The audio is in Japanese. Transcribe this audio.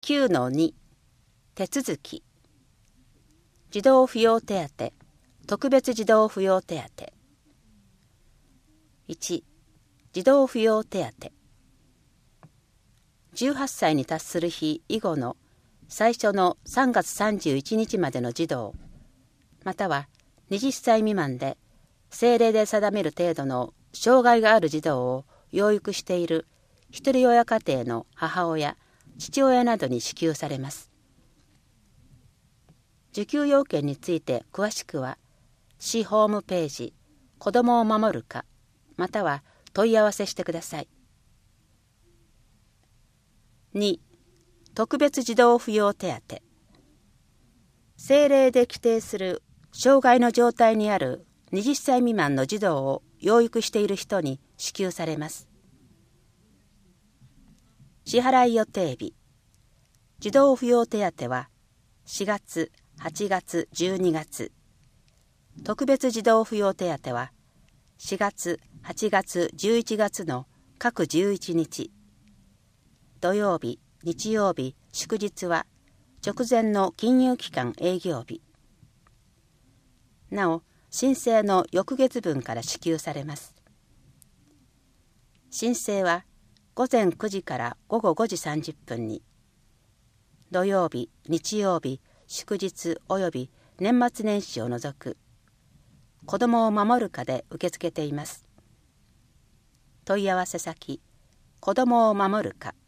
9-2 手続き児童扶養手当特別児童扶養手当1児童扶養手当18歳に達する日以後の最初の3月31日までの児童または20歳未満で政令で定める程度の障害がある児童を養育している一人親家庭の母親父親などに支給されます。受給要件について詳しくは市ホームページ子どもを守る課または問い合わせしてください。2. 特別児童扶養手当政令で規定する障害の状態にある20歳未満の児童を養育している人に支給されます。支払い予定日児童扶養手当は4月、8月、12月特別児童扶養手当は4月、8月、11月の各11日土曜日、日曜日、祝日は直前の金融機関営業日なお申請の翌月分から支給されます。申請は午前9時から午後5時30分に土曜日、日曜日、祝日及び年末年始を除く子どもを守る課で受け付けています。問い合わせ先子どもを守る課